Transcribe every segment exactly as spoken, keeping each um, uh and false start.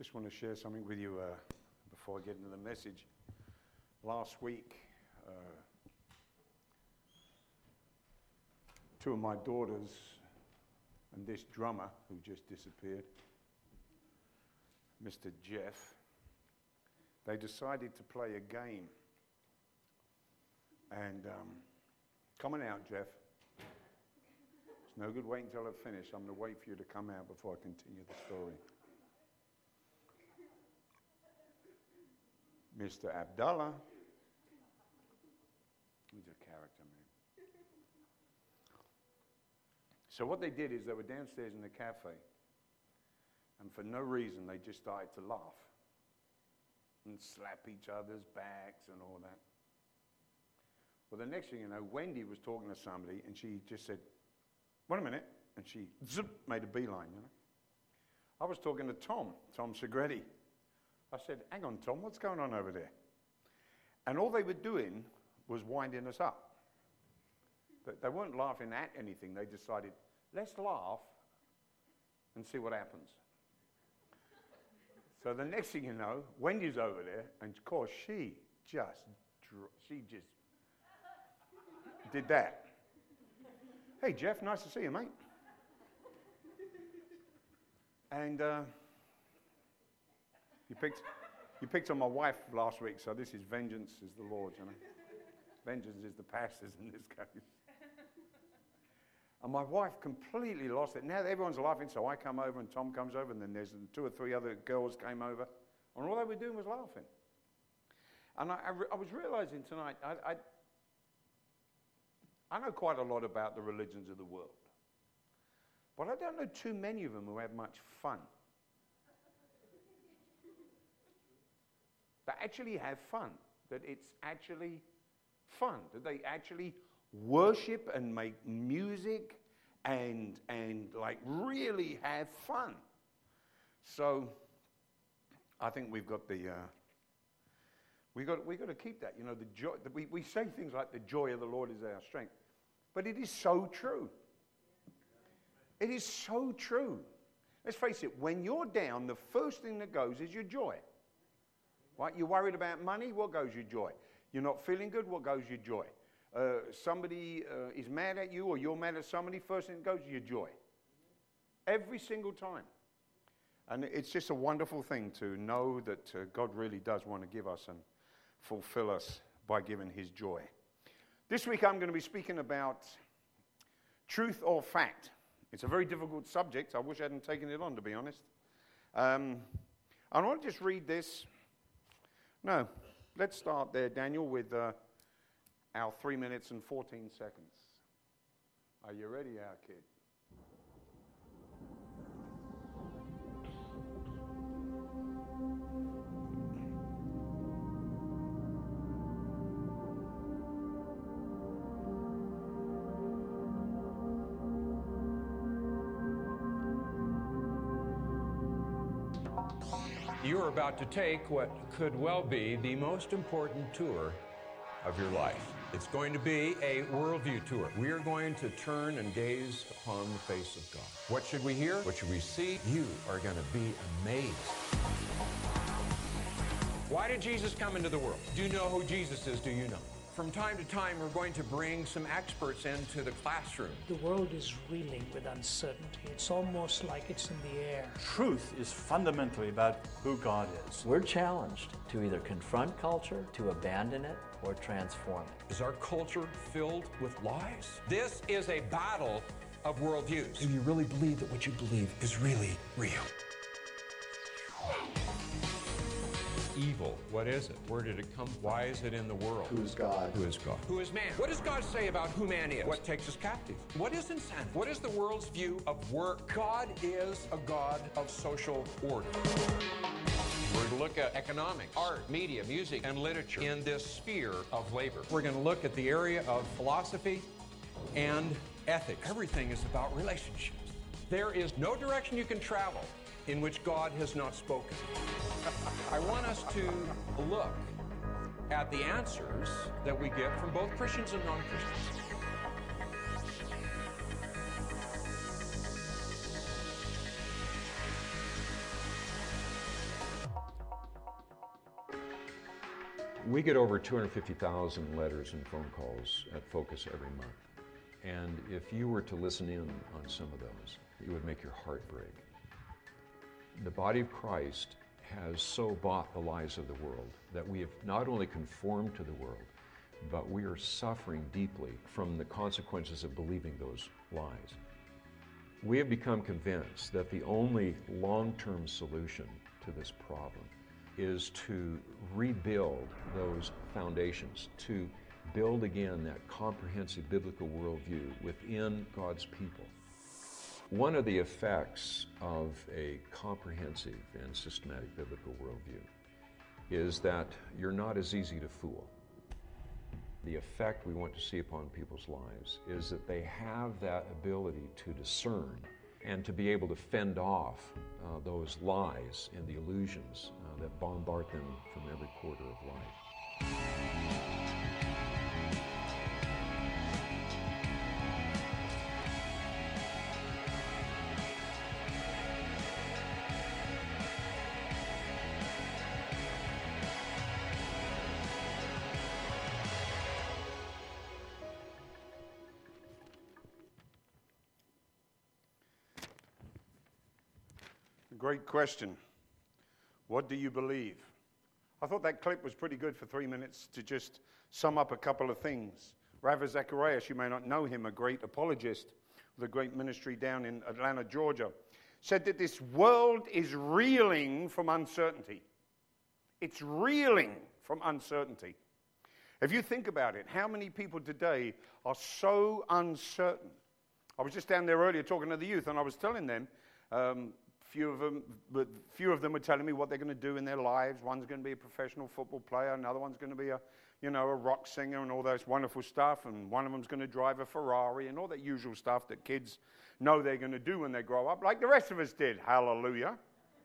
Just want to share something with you uh, before I get into the message. Last week, uh, two of my daughters and this drummer who just disappeared, Mister Jeff, they decided to play a game. And um, come on out, Jeff. It's no good waiting until I finish. I'm going to wait for you to come out before I continue the story. Mister Abdullah, he's a character, man. So what they did is they were downstairs in the cafe, and for no reason they just started to laugh and slap each other's backs and all that. Well, the next thing you know, Wendy was talking to somebody, and she just said, "Wait a minute," and she zip, made a beeline, you know. I was talking to Tom, Tom Segretti. I said, "Hang on, Tom, what's going on over there?" And all they were doing was winding us up. They weren't laughing at anything. They decided, let's laugh and see what happens. So the next thing you know, Wendy's over there, and of course she just, she just did that. "Hey, Jeff, nice to see you, mate." And uh, you picked, you picked on my wife last week, so this is vengeance is the Lord's, you know. Vengeance is the pastor's in this case. And my wife completely lost it. Now everyone's laughing, so I come over and Tom comes over, and then there's two or three other girls came over, and all they were doing was laughing. And I, I, re- I was realizing tonight, I, I, I know quite a lot about the religions of the world, but I don't know too many of them who have much fun. That actually have fun, that it's actually fun, that they actually worship and make music and and like really have fun. So I think we've got the uh, we got we got to keep that. You know, the joy. The, we we say things like the joy of the Lord is our strength, but it is so true. It is so true. Let's face it. When you're down, the first thing that goes is your joy. Right? You're worried about money. What goes? Your joy. You're not feeling good. What goes? Your joy. Uh, somebody uh, is mad at you, or you're mad at somebody, first thing that goes is your joy. Every single time. And it's just a wonderful thing to know that uh, God really does want to give us and fulfill us by giving his joy. This week I'm going to be speaking about truth or fact. It's a very difficult subject. I wish I hadn't taken it on, to be honest. Um, I want to just read this. No, let's start there, Daniel, with Uh, our three minutes and fourteen seconds. Are you ready, our kid? You're about to take what could well be the most important tour of your life. It's going to be a worldview tour. We are going to turn and gaze upon the face of God. What should we hear? What should we see? You are going to be amazed. Why did Jesus come into the world? Do you know who Jesus is? Do you know? From time to time, we're going to bring some experts into the classroom. The world is reeling with uncertainty. It's almost like it's in the air. Truth is fundamentally about who God is. We're challenged to either confront culture, to abandon it, or transform it. Is our culture filled with lies? This is a battle of worldviews. Do you really believe that what you believe is really real? Evil, what is it? Where did it come from? Why is it in the world? Who is God? Who is God? Who is man? What does God say about who man is? What takes us captive? What is insanity? What is the world's view of work? God is a God of social order. We're going to look at economics, art, media, music, and literature in this sphere of labor. We're going to look at the area of philosophy and ethics. Everything is about relationships. There is no direction you can travel in which God has not spoken. I want us to look at the answers that we get from both Christians and non-Christians. We get over two hundred fifty thousand letters and phone calls at Focus every month. And if you were to listen in on some of those, it would make your heart break. The body of Christ has so bought the lies of the world that we have not only conformed to the world, but we are suffering deeply from the consequences of believing those lies. We have become convinced that the only long-term solution to this problem is to rebuild those foundations, to build again that comprehensive biblical worldview within God's people. One of the effects of a comprehensive and systematic biblical worldview is that you're not as easy to fool. The effect we want to see upon people's lives is that they have that ability to discern and to be able to fend off uh, those lies and the illusions uh, that bombard them from every quarter of life. Great question. What do you believe? I thought that clip was pretty good for three minutes to just sum up a couple of things. Ravi Zacharias, you may not know him, a great apologist with a great ministry down in Atlanta, Georgia, said that this world is reeling from uncertainty. It's reeling from uncertainty. If you think about it, how many people today are so uncertain? I was just down there earlier talking to the youth, and I was telling them, um, Few of them, but few of them were telling me what they're going to do in their lives. One's going to be a professional football player. Another one's going to be a, you know, a rock singer and all those wonderful stuff. And one of them's going to drive a Ferrari and all that usual stuff that kids know they're going to do when they grow up, like the rest of us did. Hallelujah.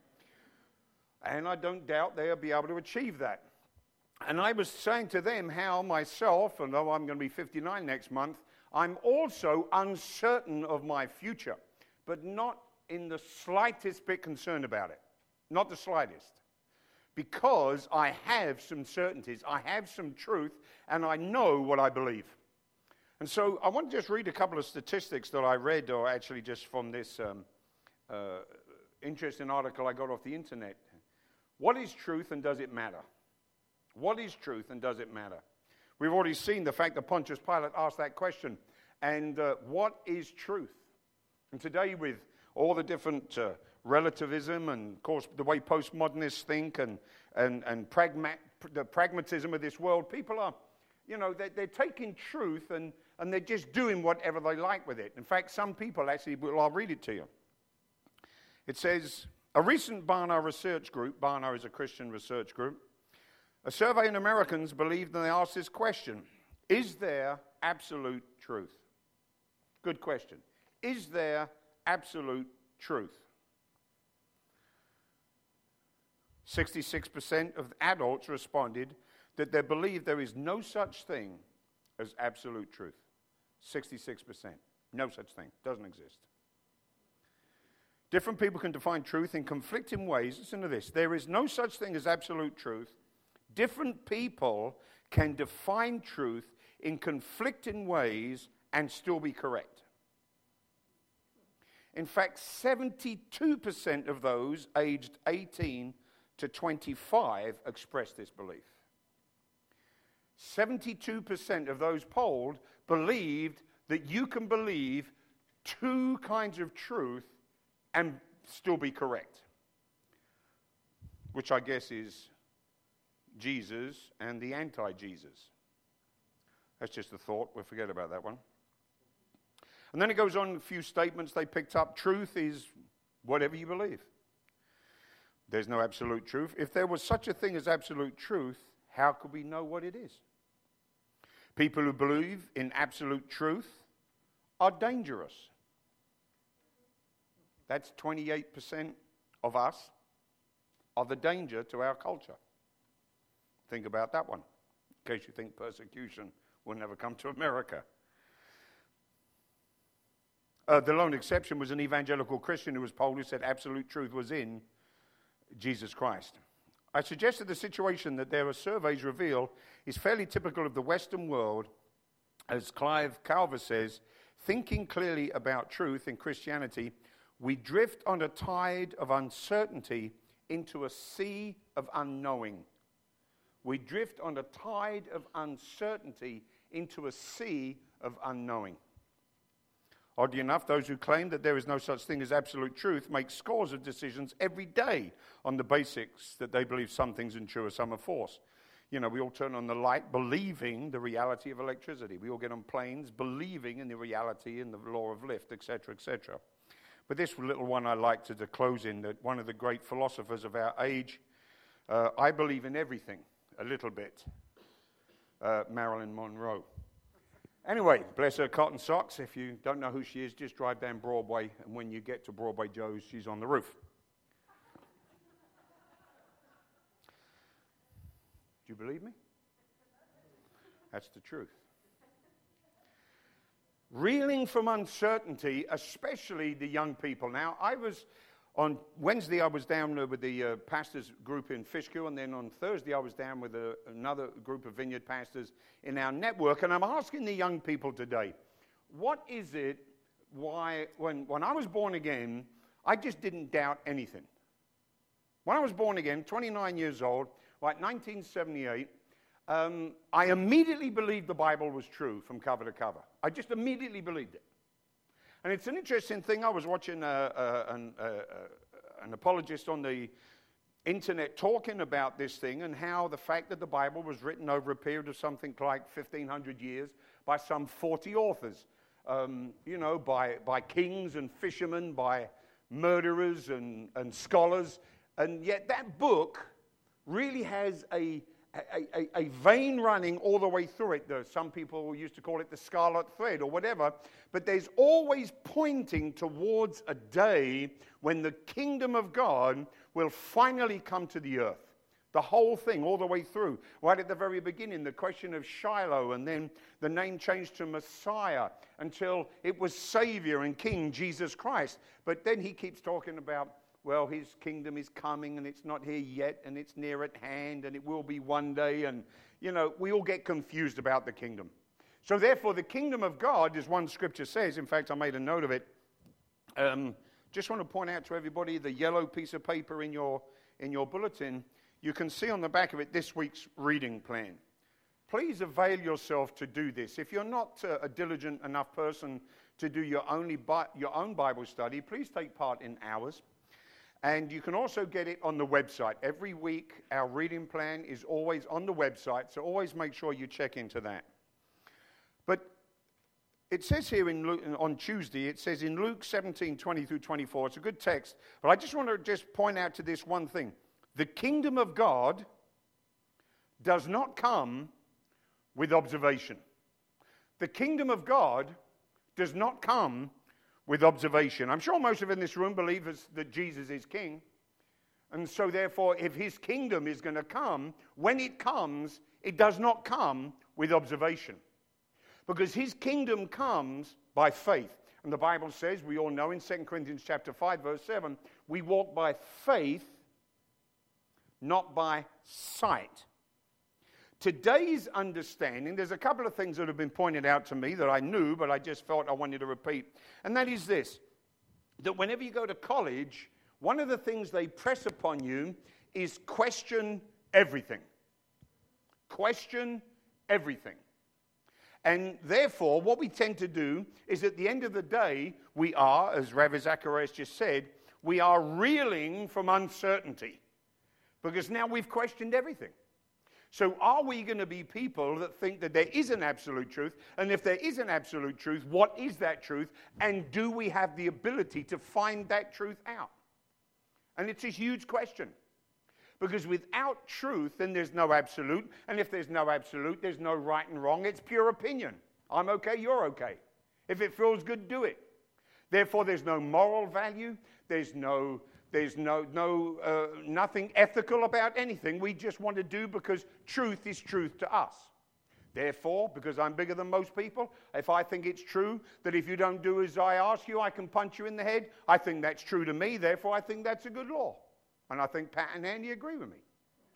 And I don't doubt they'll be able to achieve that. And I was saying to them how myself, and though I'm going to be fifty-nine next month, I'm also uncertain of my future, but not in the slightest bit concerned about it. Not the slightest. Because I have some certainties, I have some truth, and I know what I believe. And so I want to just read a couple of statistics that I read, or actually just from this um, uh, interesting article I got off the internet. What is truth and does it matter? What is truth and does it matter? We've already seen the fact that Pontius Pilate asked that question. And uh, what is truth? And today with all the different uh, relativism and, of course, the way postmodernists think and, and, and pragma- the pragmatism of this world, people are, you know, they're, they're taking truth and, and they're just doing whatever they like with it. In fact, some people actually, well, I'll read it to you. It says, a recent Barna research group, Barna is a Christian research group, a survey in Americans believed and they asked this question, is there absolute truth? Good question. Is there absolute truth? sixty-six percent of adults responded that they believe there is no such thing as absolute truth. sixty-six percent. No such thing. Doesn't exist. Different people can define truth in conflicting ways. Listen to this. There is no such thing as absolute truth. Different people can define truth in conflicting ways and still be correct. In fact, seventy-two percent of those aged eighteen to twenty-five expressed this belief. seventy-two percent of those polled believed that you can believe two kinds of truth and still be correct, which I guess is Jesus and the anti-Jesus. That's just a thought. We'll forget about that one. And then it goes on a few statements they picked up. Truth is whatever you believe. There's no absolute truth. If there was such a thing as absolute truth, how could we know what it is? People who believe in absolute truth are dangerous. That's twenty-eight percent of us are the danger to our culture. Think about that one, in case you think persecution will never come to America. Uh, the lone exception was an evangelical Christian who was polled who said absolute truth was in Jesus Christ. I suggest that the situation that there are surveys reveal is fairly typical of the Western world, as Clive Calver says, thinking clearly about truth in Christianity, we drift on a tide of uncertainty into a sea of unknowing. We drift on a tide of uncertainty into a sea of unknowing. Oddly enough, those who claim that there is no such thing as absolute truth make scores of decisions every day on the basics that they believe some things are true or some are false. You know, we all turn on the light believing the reality of electricity. We all get on planes believing in the reality and the law of lift, et cetera, et cetera. But this little one I like to, to close in, that one of the great philosophers of our age, uh, I believe in everything, a little bit, uh, Marilyn Monroe. Anyway, bless her cotton socks. If you don't know who she is, just drive down Broadway, and when you get to Broadway Joe's, she's on the roof. Do you believe me? That's the truth. Reeling from uncertainty, especially the young people. Now, I was, on Wednesday, I was down with the uh, pastors group in Fishkill, and then on Thursday, I was down with a, another group of vineyard pastors in our network, and I'm asking the young people today, what is it why, when, when I was born again, I just didn't doubt anything. When I was born again, twenty-nine years old, like nineteen seventy-eight, um, I immediately believed the Bible was true from cover to cover. I just immediately believed it. And it's an interesting thing. I was watching a, a, an, a, an apologist on the internet talking about this thing and how the fact that the Bible was written over a period of something like fifteen hundred years by some forty authors, um, you know, by, by kings and fishermen, by murderers and, and scholars. And yet that book really has a, a, a, a vein running all the way through it. There, some people used to call it the scarlet thread or whatever. But there's always pointing towards a day when the kingdom of God will finally come to the earth. The whole thing, all the way through. Right at the very beginning, the question of Shiloh, and then the name changed to Messiah until it was Savior and King, Jesus Christ. But then he keeps talking about, well, his kingdom is coming, and it's not here yet, and it's near at hand, and it will be one day. And, you know, we all get confused about the kingdom. So therefore, the kingdom of God, as one scripture says, in fact, I made a note of it. Um, just want to point out to everybody the yellow piece of paper in your, in your bulletin. You can see on the back of it this week's reading plan. Please avail yourself to do this. If you're not uh, a diligent enough person to do your, only bi- your own Bible study, please take part in ours. And you can also get it on the website. Every week, our reading plan is always on the website, so always make sure you check into that. But it says here in Luke, on Tuesday, it says in Luke seventeen, twenty through twenty-four, it's a good text, but I just want to just point out to this one thing. The kingdom of God does not come with observation. The kingdom of God does not come with observation. I'm sure most of in this room believe that Jesus is king. And so therefore, if his kingdom is going to come, when it comes, it does not come with observation. Because his kingdom comes by faith. And the Bible says, we all know in Second Corinthians chapter five, verse seven, we walk by faith, not by sight. Today's understanding, there's a couple of things that have been pointed out to me that I knew, but I just felt I wanted to repeat. And that is this, that whenever you go to college, one of the things they press upon you is question everything. Question everything. And therefore, what we tend to do is at the end of the day, we are, as Ravi Zacharias just said, we are reeling from uncertainty. Because now we've questioned everything. So are we going to be people that think that there is an absolute truth? And if there is an absolute truth, what is that truth? And do we have the ability to find that truth out? And it's a huge question. Because without truth, then there's no absolute. And if there's no absolute, there's no right and wrong. It's pure opinion. I'm okay, you're okay. If it feels good, do it. Therefore, there's no moral value. There's no... There's no, no, uh, nothing ethical about anything. We just want to do because truth is truth to us. Therefore, because I'm bigger than most people, if I think it's true that if you don't do as I ask you, I can punch you in the head, I think that's true to me. Therefore, I think that's a good law. And I think Pat and Andy agree with me.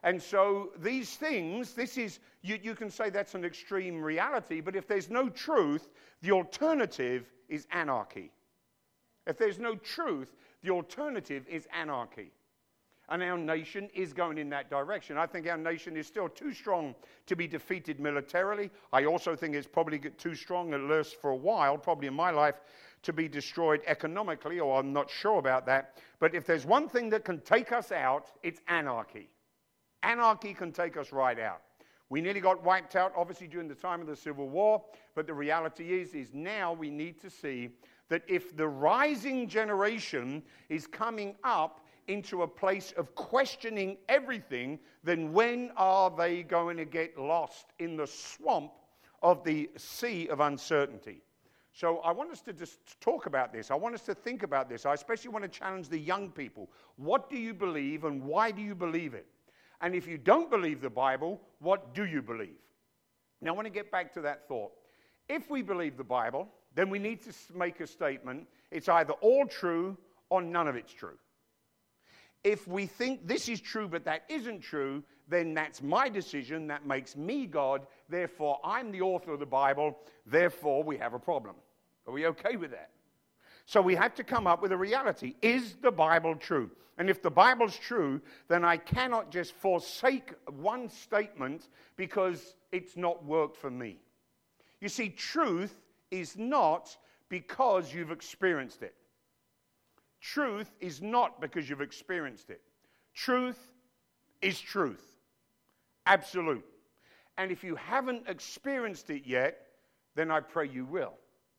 And so these things, this is, you, you can say that's an extreme reality, but if there's no truth, the alternative is anarchy. If there's no truth, the alternative is anarchy. And our nation is going in that direction. I think our nation is still too strong to be defeated militarily. I also think it's probably too strong, at least for a while, probably in my life, to be destroyed economically, or I'm not sure about that. But if there's one thing that can take us out, it's anarchy. Anarchy can take us right out. We nearly got wiped out, obviously, during the time of the Civil War, but the reality is, is now we need to see that if the rising generation is coming up into a place of questioning everything, then when are they going to get lost in the swamp of the sea of uncertainty? So I want us to just talk about this. I want us to think about this. I especially want to challenge the young people. What do you believe and why do you believe it? And if you don't believe the Bible, what do you believe? Now, I want to get back to that thought. If we believe the Bible, then we need to make a statement. It's either all true or none of it's true. If we think this is true but that isn't true, then that's my decision. That makes me God. Therefore, I'm the author of the Bible. Therefore, we have a problem. Are we okay with that? So we have to come up with a reality. Is the Bible true? And if the Bible's true, then I cannot just forsake one statement because it's not worked for me. You see, truth is not because you've experienced it. Truth is not because you've experienced it. Truth is truth. Absolute. And if you haven't experienced it yet, then I pray you will.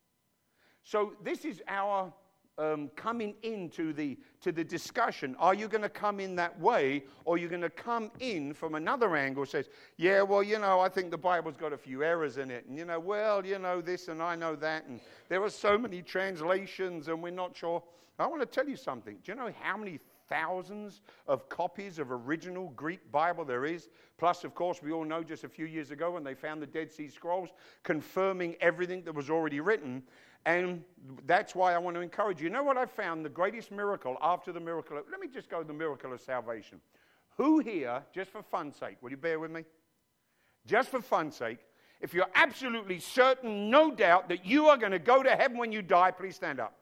So this is our um, coming into the, to the discussion. Are you going to come in that way, or are you going to come in from another angle that says, yeah, well, you know, I think the Bible's got a few errors in it. And, you know, well, you know this and I know that. And there are so many translations and we're not sure. I want to tell you something. Do you know how many thousands of copies of original Greek Bible there is? Plus, of course, we all know just a few years ago when they found the Dead Sea Scrolls confirming everything that was already written. And that's why I want to encourage you. You know what I found? The greatest miracle after the miracle of, let me just go to the miracle of salvation. Who here, just for fun's sake, will you bear with me? Just for fun's sake, if you're absolutely certain, no doubt, that you are going to go to heaven when you die, please stand up.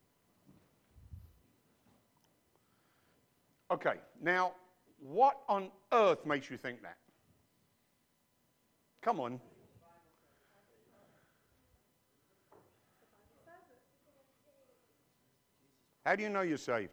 Okay, now, what on earth makes you think that? Come on. How do you know you're saved?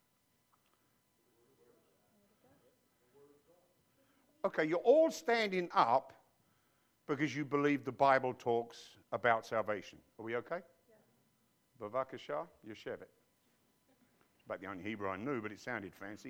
Okay, you're all standing up because you believe the Bible talks about salvation. Are we okay? Yeah. Bavakasha, Yeshevet. It's about the only Hebrew I knew, but it sounded fancy.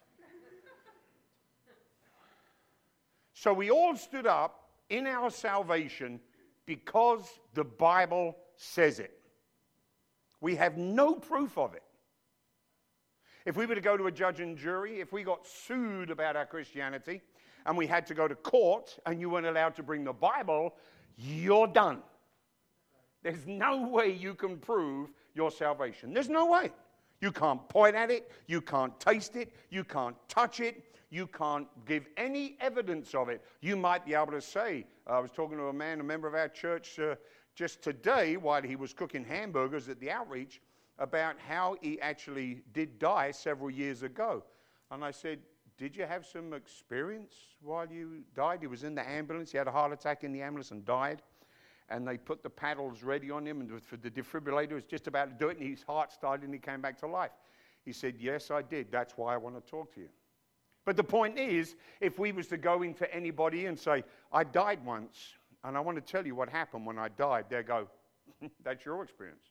So we all stood up in our salvation because the Bible says it. We have no proof of it. If we were to go to a judge and jury, if we got sued about our Christianity and we had to go to court and you weren't allowed to bring the Bible, you're done. There's no way you can prove your salvation. There's no way. You can't point at it. You can't taste it. You can't touch it. You can't give any evidence of it. You might be able to say, I was talking to a man, a member of our church, uh, just today while he was cooking hamburgers at the outreach, about how he actually did die several years ago. And I said, did you have some experience while you died? He was in the ambulance. He had a heart attack in the ambulance and died. And they put the paddles ready on him, and for the defibrillator was just about to do it, and his heart started and he came back to life. He said, yes, I did. That's why I want to talk to you. But the point is, if we was to go into anybody and say, I died once, and I want to tell you what happened when I died, they go, that's your experience.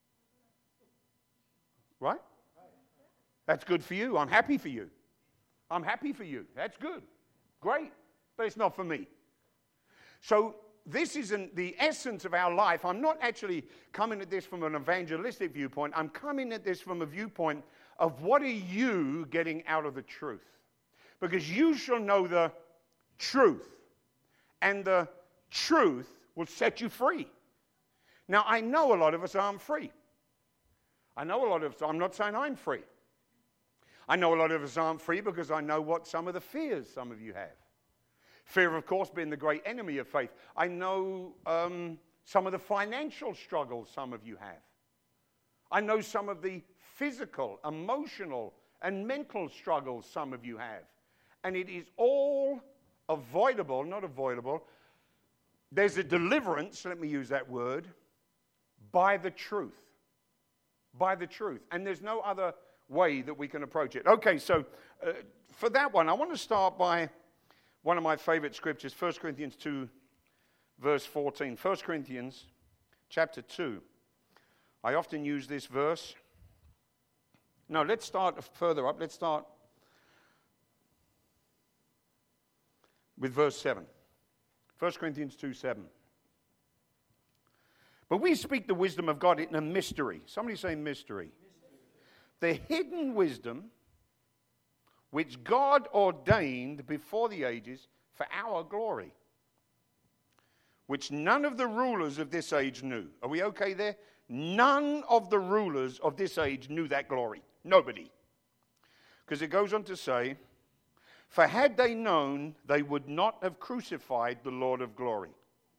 Right? That's good for you. I'm happy for you. I'm happy for you. That's good. Great. But it's not for me. So this isn't the essence of our life. I'm not actually coming at this from an evangelistic viewpoint. I'm coming at this from a viewpoint of what are you getting out of the truth? Because you shall know the truth, and the truth will set you free. Now, I know a lot of us aren't free. I know a lot of us, I'm not saying I'm free. I know a lot of us aren't free because I know what some of the fears some of you have. Fear, of course, being the great enemy of faith. I know um, some of the financial struggles some of you have. I know some of the physical, emotional, and mental struggles some of you have. And it is all avoidable, not avoidable. There's a deliverance, let me use that word, by the truth. By the truth. And there's no other way that we can approach it. Okay, so uh, for that one, I want to start by one of my favorite scriptures, First Corinthians two, verse fourteen. First Corinthians chapter two. I often use this verse. No, let's start further up. Let's start with verse seven. First Corinthians two, seven. But we speak the wisdom of God in a mystery. Somebody say mystery. mystery. The hidden wisdom which God ordained before the ages for our glory, which none of the rulers of this age knew. Are we okay there? None of the rulers of this age knew that glory. Nobody. Because it goes on to say, for had they known, they would not have crucified the Lord of glory.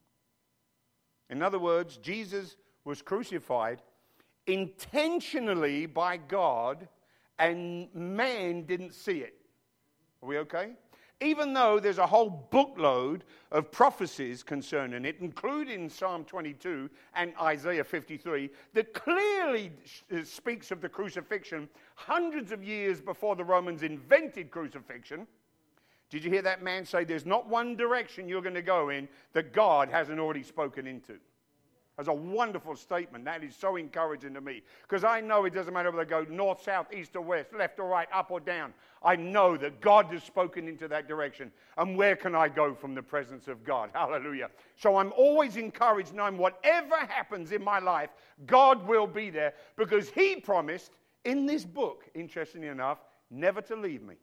In other words, Jesus was crucified intentionally by God, and man didn't see it. Are we okay? Even though there's a whole bookload of prophecies concerning it, including Psalm twenty-two and Isaiah fifty-three, that clearly speaks of the crucifixion hundreds of years before the Romans invented crucifixion. Did you hear that man say there's not one direction you're going to go in that God hasn't already spoken into? That's a wonderful statement. That is so encouraging to me. Because I know it doesn't matter whether they go north, south, east or west, left or right, up or down. I know that God has spoken into that direction. And where can I go from the presence of God? Hallelujah. So I'm always encouraged knowing whatever happens in my life, God will be there. Because he promised in this book, interestingly enough, never to leave me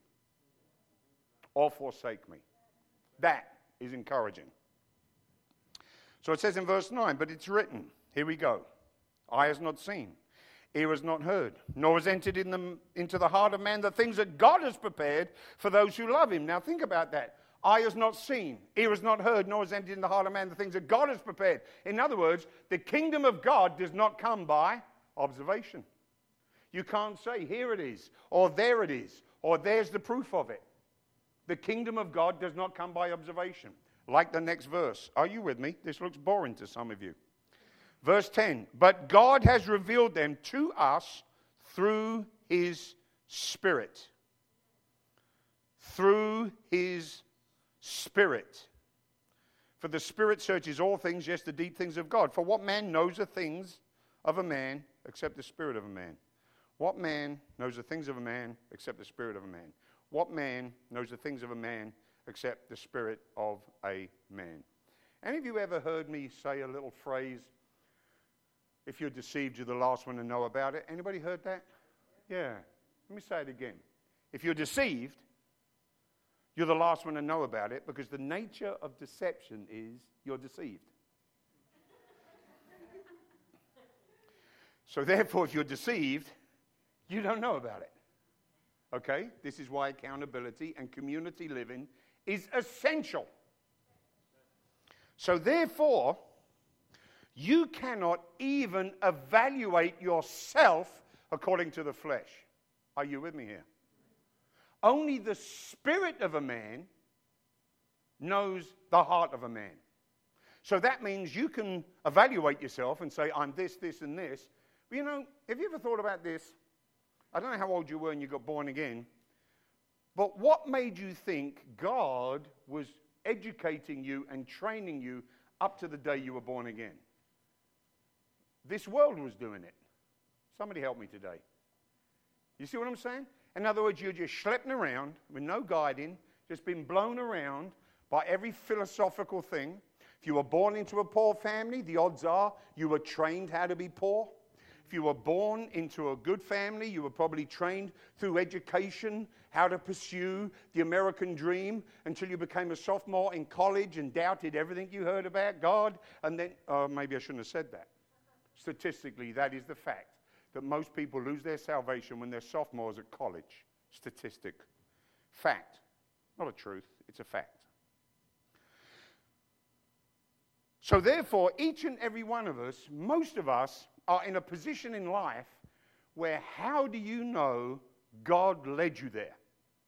or forsake me. That is encouraging. So it says in verse nine, but it's written, here we go, eye has not seen, ear has not heard, nor has entered in the, into the heart of man the things that God has prepared for those who love him. Now think about that. Eye has not seen, ear has not heard, nor has entered in the heart of man the things that God has prepared. In other words, the kingdom of God does not come by observation. You can't say, here it is, or there it is, or there's the proof of it. The kingdom of God does not come by observation. Like the next verse. Are you with me? This looks boring to some of you. Verse ten. But God has revealed them to us through his Spirit. Through his Spirit. For the Spirit searches all things, yes, the deep things of God. For what man knows the things of a man except the Spirit of a man? What man knows the things of a man except the Spirit of a man? What man knows the things of a man except the spirit of a man? Any of you ever heard me say a little phrase, if you're deceived, you're the last one to know about it? Anybody heard that? Yeah. Let me say it again. If you're deceived, you're the last one to know about it, because the nature of deception is you're deceived. So therefore, if you're deceived, you don't know about it. Okay? This is why accountability and community living is essential. So therefore, you cannot even evaluate yourself according to the flesh. Are you with me here? Only the spirit of a man knows the heart of a man. So that means you can evaluate yourself and say, I'm this, this, and this. But you know, have you ever thought about this? I don't know how old you were when you got born again, but what made you think God was educating you and training you up to the day you were born again? This world was doing it. Somebody help me today. You see what I'm saying? In other words, you're just schlepping around with no guiding, just being blown around by every philosophical thing. If you were born into a poor family, the odds are you were trained how to be poor. If you were born into a good family, you were probably trained through education how to pursue the American dream until you became a sophomore in college and doubted everything you heard about God. And then, oh, maybe I shouldn't have said that. Statistically, that is the fact, that most people lose their salvation when they're sophomores at college. statistic. Fact. Not a truth, it's a fact. So therefore, each and every one of us, most of us, are in a position in life where how do you know God led you there?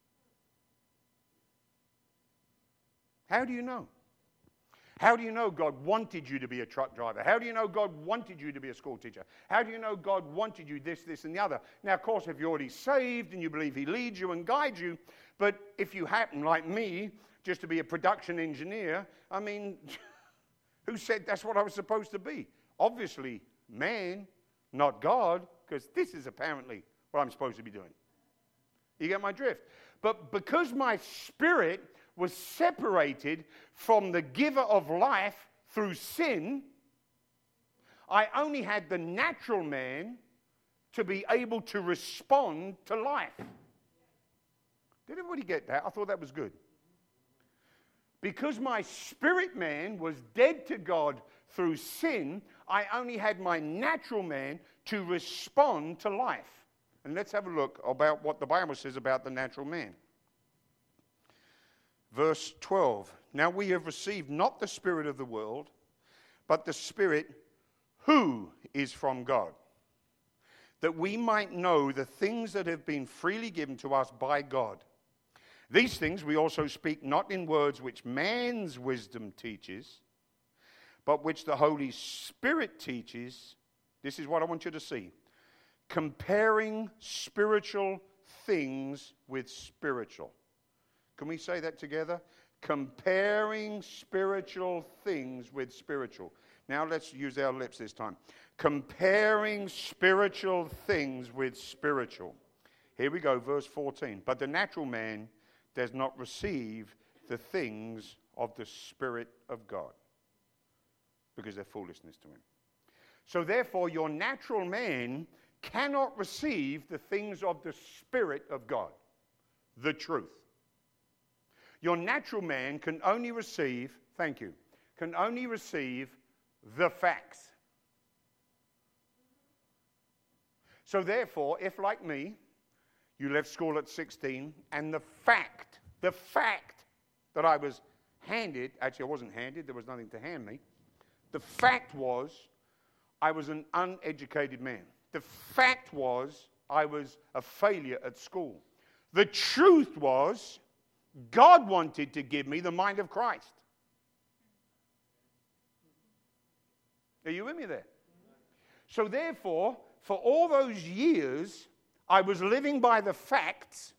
How do you know? How do you know God wanted you to be a truck driver? How do you know God wanted you to be a school teacher? How do you know God wanted you this, this, and the other? Now, of course, if you're already saved and you believe He leads you and guides you, but if you happen, like me, just to be a production engineer, I mean, who said that's what I was supposed to be? Obviously, man, not God, because this is apparently what I'm supposed to be doing. You get my drift? But because my spirit was separated from the giver of life through sin, I only had the natural man to be able to respond to life. Did everybody get that? I thought that was good. Because my spirit man was dead to God through sin, I only had my natural man to respond to life. And let's have a look about what the Bible says about the natural man. Verse twelve, now we have received not the spirit of the world, but the Spirit who is from God, that we might know the things that have been freely given to us by God. These things we also speak not in words which man's wisdom teaches, but which the Holy Spirit teaches. This is what I want you to see. Comparing spiritual things with spiritual. Can we say that together? Comparing spiritual things with spiritual. Now let's use our lips this time. Comparing spiritual things with spiritual. Here we go, verse fourteen. But the natural man does not receive the things of the Spirit of God, because they're foolishness to him. So therefore, your natural man cannot receive the things of the Spirit of God, the truth. Your natural man can only receive, thank you, can only receive the facts. So therefore, if like me, you left school at sixteen, and the fact, the fact that I was handed, actually I wasn't handed, there was nothing to hand me. The fact was I was an uneducated man. The fact was I was a failure at school. The truth was God wanted to give me the mind of Christ. Are you with me there? So therefore, for all those years, I was living by the facts,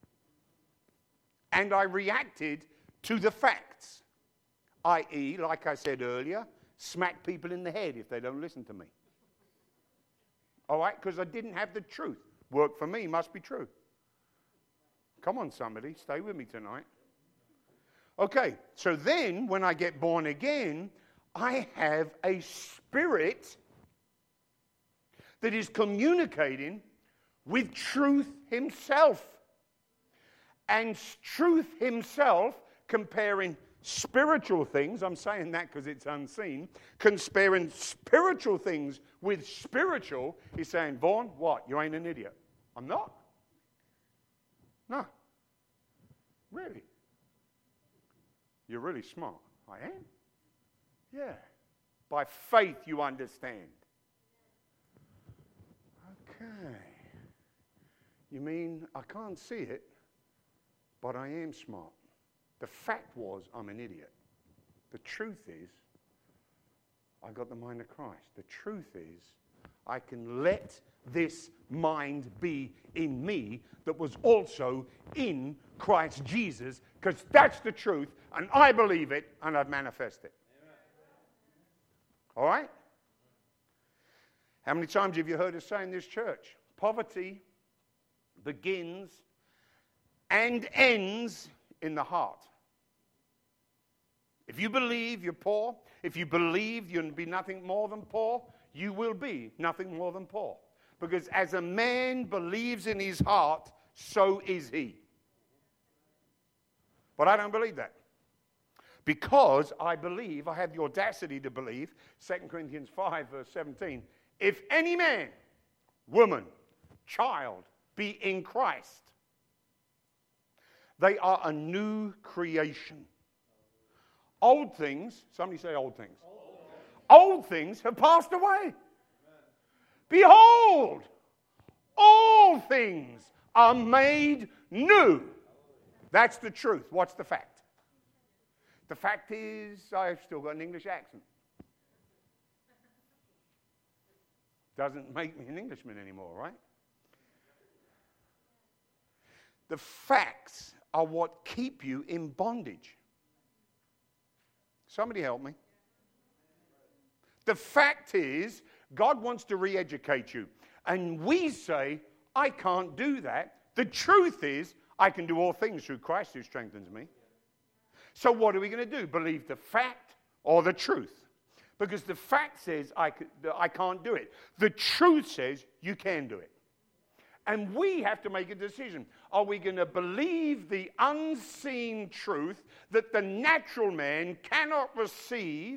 and I reacted to the facts, that is, like I said earlier, smack people in the head if they don't listen to me. All right? Because I didn't have the truth. Work for me must be true. Come on, somebody. Stay with me tonight. Okay. So then, when I get born again, I have a spirit that is communicating with truth himself. And truth himself comparing spiritual things, I'm saying that because it's unseen, comparing spiritual things with spiritual, he's saying, Vaughn, what? You ain't an idiot. I'm not. No. Really? You're really smart. I am? Yeah. By faith you understand. Okay. You mean I can't see it, but I am smart. The fact was I'm an idiot. The truth is I got the mind of Christ. The truth is I can let this mind be in me that was also in Christ Jesus, because that's the truth, and I believe it, and I've manifested it. All right? How many times have you heard us say in this church? Poverty begins and ends in the heart. If you believe you're poor, if you believe you'll be nothing more than poor, you will be nothing more than poor. Because as a man believes in his heart, so is he. But I don't believe that. Because I believe, I have the audacity to believe, Second Corinthians five, verse seventeen, if any man, woman, child be in Christ, They are a new creation. Old things, somebody say old things. Old things have passed away. Behold, all things are made new. That's the truth. What's the fact? The fact is, I've still got an English accent. Doesn't make me an Englishman anymore, right? The facts are what keep you in bondage. Somebody help me. The fact is, God wants to re-educate you. And we say, I can't do that. The truth is, I can do all things through Christ who strengthens me. So what are we going to do? Believe the fact or the truth? Because the fact says I, could, I can't do it. The truth says you can do it. And we have to make a decision. Are we going to believe the unseen truth that the natural man cannot receive?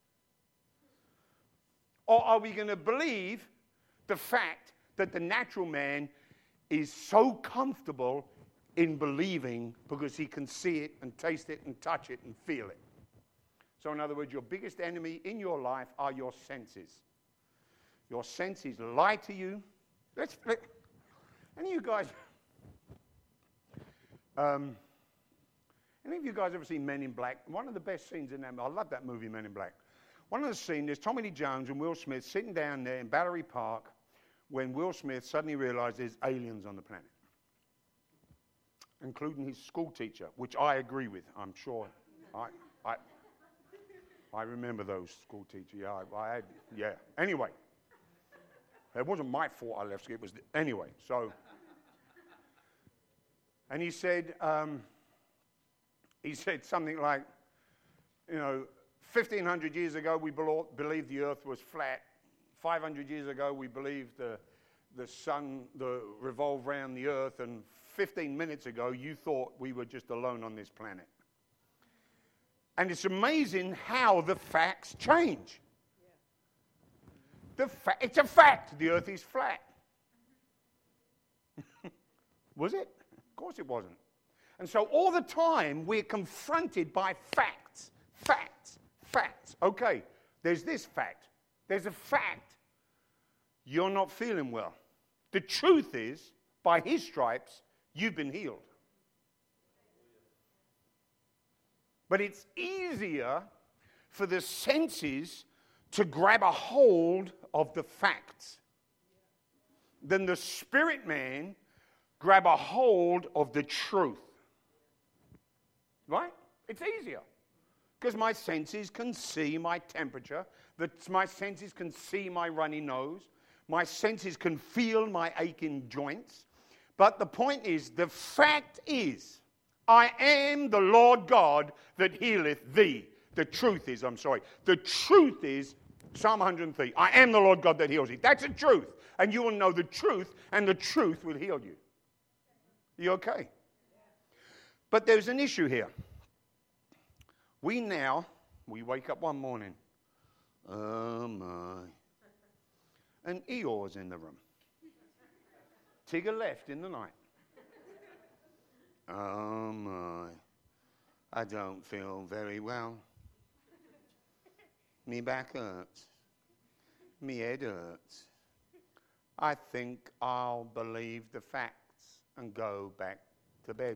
Or are we going to believe the fact that the natural man is so comfortable in believing because he can see it and taste it and touch it and feel it? So in other words, your biggest enemy in your life are your senses. Your senses lie to you. Let's, let, any of you guys, um, any of you guys ever seen Men in Black? One of the best scenes in that, I love that movie, Men in Black. One of the scenes, there's Tommy Lee Jones and Will Smith sitting down there in Battery Park when Will Smith suddenly realized there's aliens on the planet, including his school teacher, which I agree with, I'm sure. I, I, I remember those school teachers. Yeah, I, I had, yeah. Anyway, it wasn't my fault I left. It was the, anyway. So, and he said, um, he said something like, you know, fifteen hundred years ago we belo- believed the Earth was flat. five hundred years ago we believed the the sun the revolved around the Earth, and fifteen minutes ago you thought we were just alone on this planet. And it's amazing how the facts change. The fa- it's a fact the Earth is flat. Was it? Of course it wasn't. And so all the time we're confronted by facts, facts, facts. Okay, there's this fact. There's a fact you're not feeling well. The truth is, by his stripes, you've been healed. But it's easier for the senses to grab a hold of the facts than the spirit man grab a hold of the truth. Right? It's easier. Because my senses can see my temperature, that my senses can see my runny nose, my senses can feel my aching joints. But the point is, the fact is, I am the Lord God that healeth thee. The truth is, I'm sorry, the truth is, Psalm one hundred three, I am the Lord God that heals thee. That's the truth. And you will know the truth, and the truth will heal you. You okay? But there's an issue here. We now, we wake up one morning, oh my, and Eeyore's in the room. Tigger left in the night. Oh my, I don't feel very well. Me back hurts. Me head hurts. I think I'll believe the facts and go back to bed.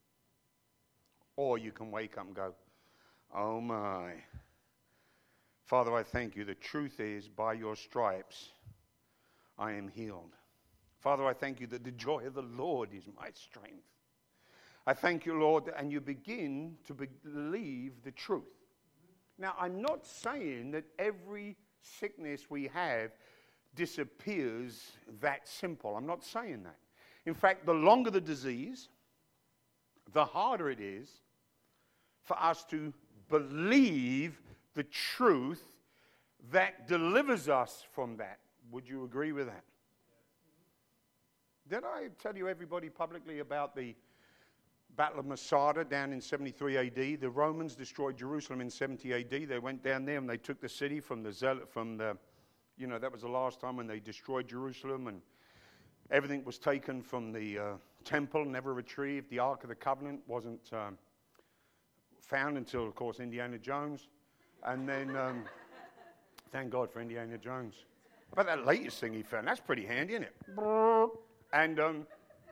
Or you can wake up and go, oh my. Father, I thank you. The truth is, by your stripes, I am healed. Father, I thank you that the joy of the Lord is my strength. I thank you, Lord, and you begin to believe the truth. Now, I'm not saying that every sickness we have disappears that simple. I'm not saying that. In fact, the longer the disease, the harder it is for us to believe the truth that delivers us from that. Would you agree with that? Did I tell you everybody publicly about the Battle of Masada down in seventy-three A D? The Romans destroyed Jerusalem in seventy A D. They went down there and they took the city from the zealot, from the, you know, that was the last time when they destroyed Jerusalem, and everything was taken from the uh, temple never retrieved. The Ark of the Covenant wasn't um, found until, of course, Indiana Jones. And then, um, thank God for Indiana Jones. But that latest thing he found, that's pretty handy, isn't it? And um,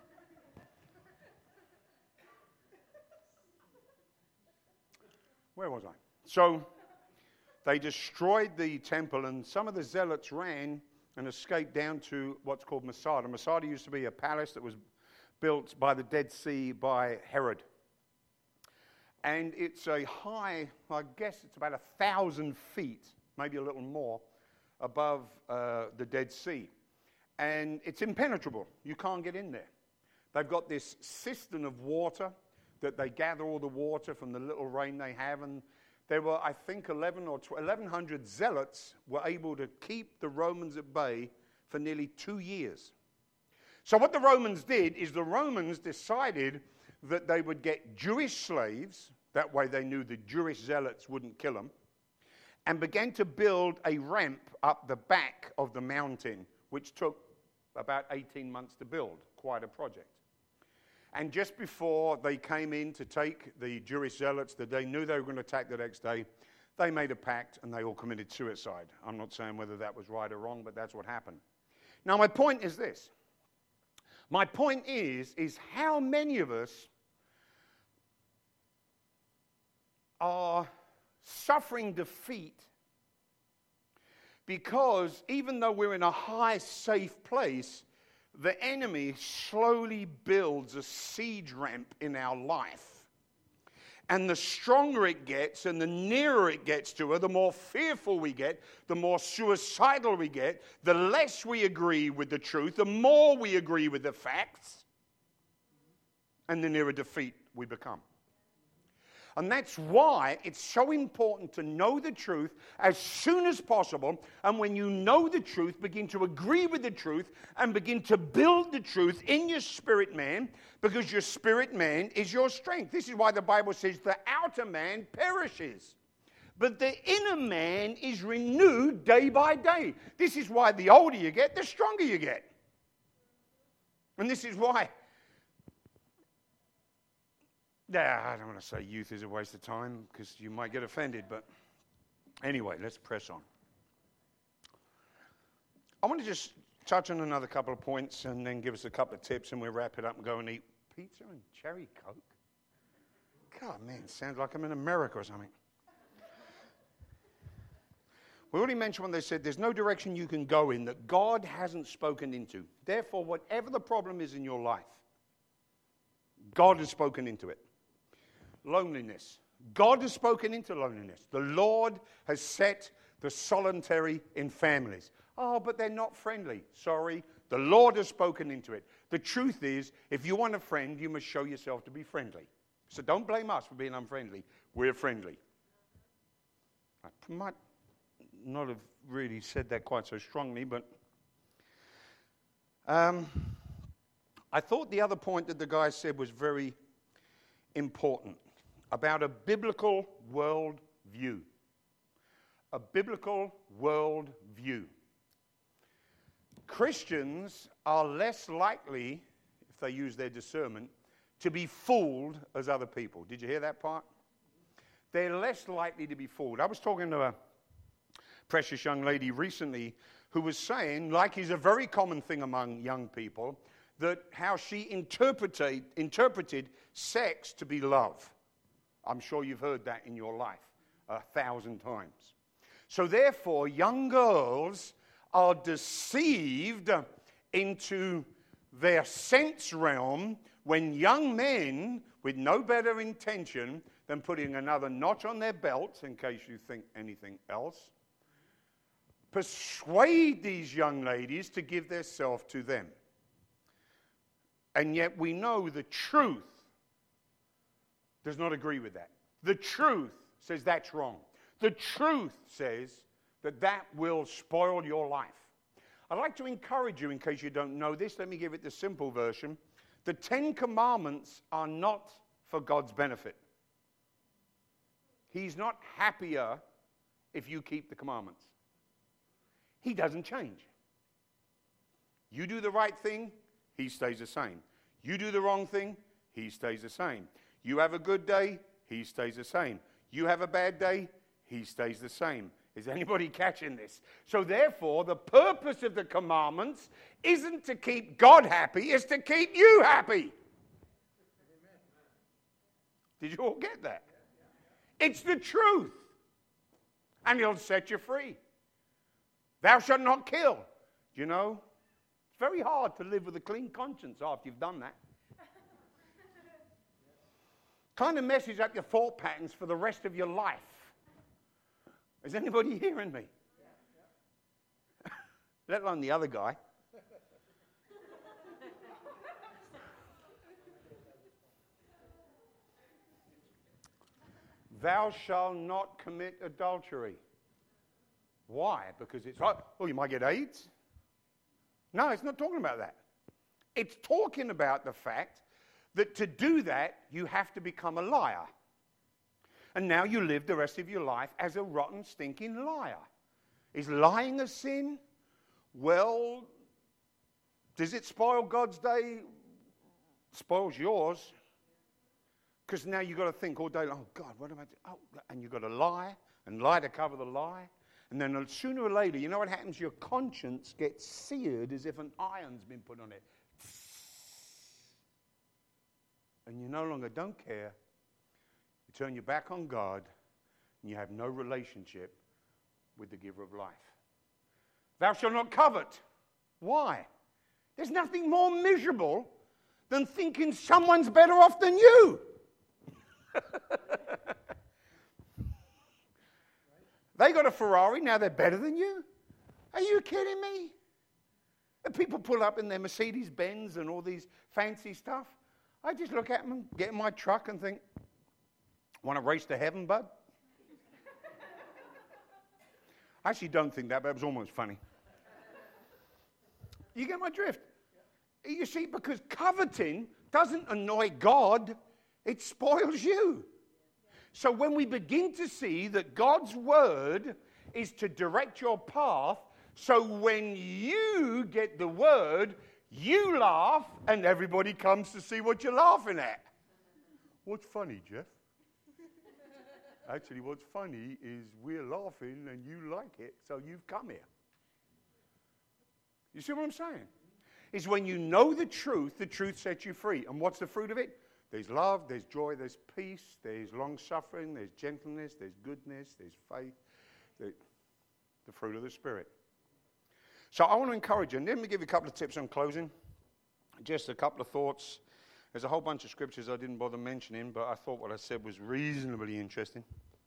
where was I? So they destroyed the temple, and some of the zealots ran and escaped down to what's called Masada. Masada used to be a palace that was built by the Dead Sea by Herod. And it's a high, I guess it's about a thousand feet, maybe a little more, above uh, the Dead Sea. And it's impenetrable. You can't get in there. They've got this cistern of water that they gather all the water from the little rain they have. And there were, I think, eleven or eleven hundred zealots were able to keep the Romans at bay for nearly two years. So what the Romans did is the Romans decided that they would get Jewish slaves, that way they knew the Jewish zealots wouldn't kill them, and began to build a ramp up the back of the mountain, which took about eighteen months to build, quite a project. And just before they came in to take the Jewish zealots, that they knew they were going to attack the next day, they made a pact and they all committed suicide. I'm not saying whether that was right or wrong, but that's what happened. Now, my point is this. My point is, is how many of us are suffering defeat because even though we're in a high, safe place, the enemy slowly builds a siege ramp in our life. And the stronger it gets and the nearer it gets to her, the more fearful we get, the more suicidal we get, the less we agree with the truth, the more we agree with the facts, and the nearer defeat we become. And that's why it's so important to know the truth as soon as possible. And when you know the truth, begin to agree with the truth and begin to build the truth in your spirit man, because your spirit man is your strength. This is why the Bible says the outer man perishes, but the inner man is renewed day by day. This is why the older you get, the stronger you get. And this is why... Yeah, I don't want to say youth is a waste of time because you might get offended, but anyway, let's press on. I want to just touch on another couple of points and then give us a couple of tips and we'll wrap it up and go and eat pizza and cherry Coke. God, man, it sounds like I'm in America or something. We already mentioned when they said there's no direction you can go in that God hasn't spoken into. Therefore, whatever the problem is in your life, God has spoken into it. Loneliness. God has spoken into loneliness. The Lord has set the solitary in families. Oh, but they're not friendly. Sorry, the Lord has spoken into it. The truth is, if you want a friend, you must show yourself to be friendly. So don't blame us for being unfriendly. We're friendly. I might not have really said that quite so strongly, but um, I thought the other point that the guy said was very important, about a biblical world view. A biblical world view. Christians are less likely, if they use their discernment, to be fooled as other people. Did you hear that part? They're less likely to be fooled. I was talking to a precious young lady recently who was saying, like is a very common thing among young people, that how she interpreted, interpreted sex to be love. I'm sure you've heard that in your life a thousand times. So therefore, young girls are deceived into their sense realm when young men, with no better intention than putting another notch on their belt, in case you think anything else, persuade these young ladies to give their self to them. And yet we know the truth does not agree with that. The truth says that's wrong. The truth says that that will spoil your life. I'd like to encourage you, in case you don't know this, let me give it the simple version. The Ten Commandments are not for God's benefit. He's not happier if you keep the commandments. He doesn't change. You do the right thing, he stays the same. You do the wrong thing, he stays the same. You have a good day, he stays the same. You have a bad day, he stays the same. Is anybody catching this? So therefore, the purpose of the commandments isn't to keep God happy, it's to keep you happy. Did you all get that? It's the truth. And he'll set you free. Thou shalt not kill. You know, it's very hard to live with a clean conscience after you've done that. Kind of messes up your thought patterns for the rest of your life. Is anybody hearing me? Let alone the other guy. Thou shalt not commit adultery. Why? Because it's like, oh, you might get AIDS? No, it's not talking about that. It's talking about the fact that to do that, you have to become a liar. And now you live the rest of your life as a rotten, stinking liar. Is lying a sin? Well, does it spoil God's day? It spoils yours. Because now you've got to think all day, oh, God, what am I doing? Oh, and you've got to lie, and lie to cover the lie. And then sooner or later, you know what happens? Your conscience gets seared as if an iron's been put on it. And you no longer don't care. You turn your back on God, and you have no relationship with the giver of life. Thou shalt not covet. Why? There's nothing more miserable than thinking someone's better off than you. They got a Ferrari, now they're better than you? Are you kidding me? And people pull up in their Mercedes-Benz and all these fancy stuff. I just look at them, get in my truck and think, want to race to heaven, bud? I actually don't think that, but it was almost funny. You get my drift? You see, because coveting doesn't annoy God, it spoils you. So when we begin to see that God's word is to direct your path, so when you get the word, you laugh, and everybody comes to see what you're laughing at. What's funny, Jeff? Actually, what's funny is we're laughing and you like it, so you've come here. You see what I'm saying? It's when you know the truth, the truth sets you free. And what's the fruit of it? There's love, there's joy, there's peace, there's long-suffering, there's gentleness, there's goodness, there's faith, the, the fruit of the Spirit. So I want to encourage you, and let me give you a couple of tips on closing. Just a couple of thoughts. There's a whole bunch of scriptures I didn't bother mentioning, but I thought what I said was reasonably interesting.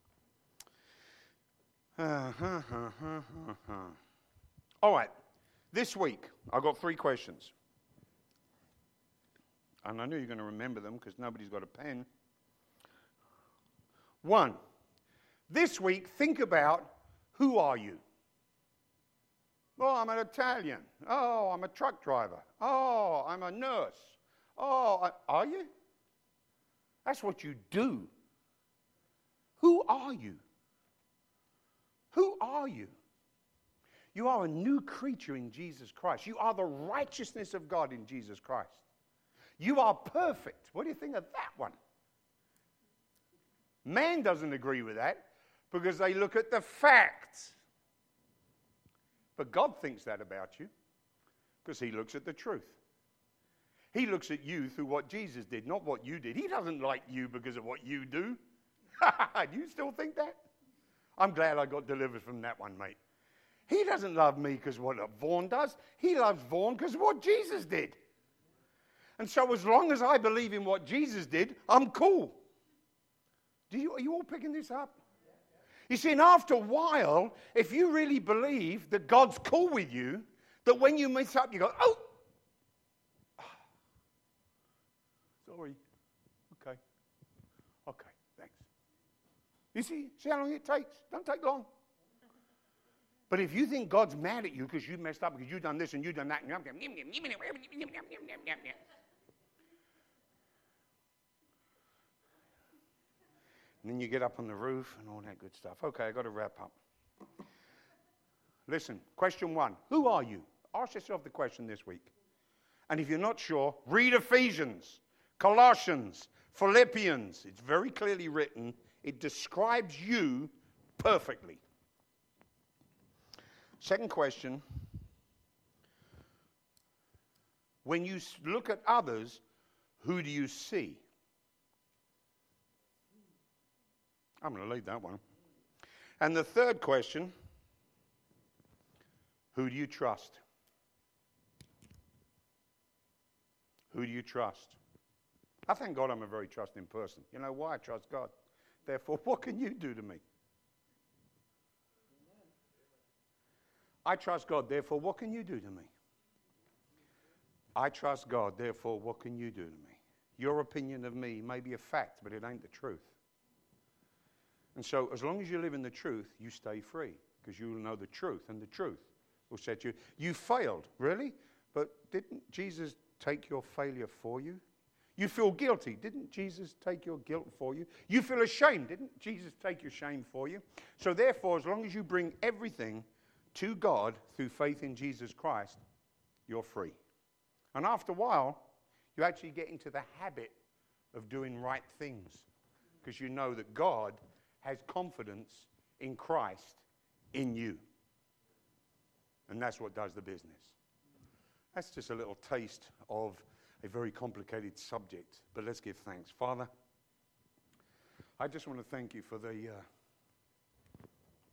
Uh, huh, huh, huh, huh, huh. All right, this week I've got three questions. And I know you're going to remember them because nobody's got a pen. One, this week, think about, who are you? Oh, I'm an Italian. Oh, I'm a truck driver. Oh, I'm a nurse. Oh, I, are you? That's what you do. Who are you? Who are you? You are a new creature in Jesus Christ. You are the righteousness of God in Jesus Christ. You are perfect. What do you think of that one? Man doesn't agree with that because they look at the facts. But God thinks that about you because he looks at the truth. He looks at you through what Jesus did, not what you did. He doesn't like you because of what you do. Do you still think that? I'm glad I got delivered from that one, mate. He doesn't love me because of what Vaughn does. He loves Vaughn because of what Jesus did. And so as long as I believe in what Jesus did, I'm cool. Do you, are you all picking this up? You see, and after a while, if you really believe that God's cool with you, that when you mess up, you go, oh, sorry. Okay. Okay, thanks. You see, see how long it takes? Don't take long. But if you think God's mad at you because you messed up, because you've done this and you've done that, and you're going, and then you get up on the roof and all that good stuff. Okay, I've got to wrap up. Listen, question one. Who are you? Ask yourself the question this week. And if you're not sure, read Ephesians, Colossians, Philippians. It's very clearly written. It describes you perfectly. Second question. When you look at others, who do you see? I'm going to leave that one. And the third question, who do you trust? Who do you trust? I thank God I'm a very trusting person. You know why? I trust God. Therefore, what can you do to me? I trust God. Therefore, what can you do to me? I trust God. Therefore, what can you do to me? Your opinion of me may be a fact, but it ain't the truth. And so, as long as you live in the truth, you stay free, because you will know the truth, and the truth will set you. You failed, really? But didn't Jesus take your failure for you? You feel guilty. Didn't Jesus take your guilt for you? You feel ashamed. Didn't Jesus take your shame for you? So therefore, as long as you bring everything to God through faith in Jesus Christ, you're free. And after a while, you actually get into the habit of doing right things, because you know that God has confidence in Christ in you. And that's what does the business. That's just a little taste of a very complicated subject, but let's give thanks. Father, I just want to thank you for the uh,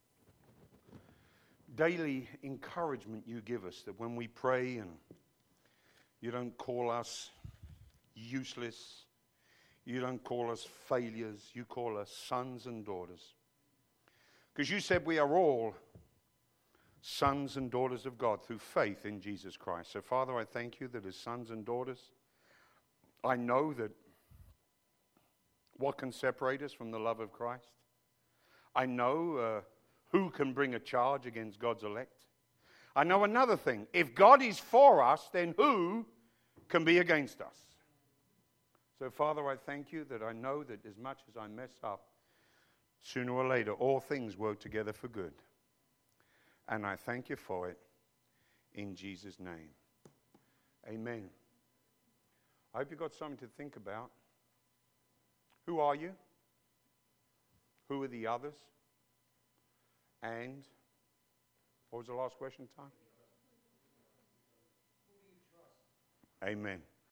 daily encouragement you give us, that when we pray and you don't call us useless, you don't call us failures, you call us sons and daughters. Because you said we are all sons and daughters of God through faith in Jesus Christ. So, Father, I thank you that as sons and daughters, I know that what can separate us from the love of Christ? I know uh, who can bring a charge against God's elect. I know another thing. If God is for us, then who can be against us? So, Father, I thank you that I know that as much as I mess up, sooner or later, all things work together for good. And I thank you for it in Jesus' name. Amen. I hope you got something to think about. Who are you? Who are the others? And what was the last question, Tom? Amen.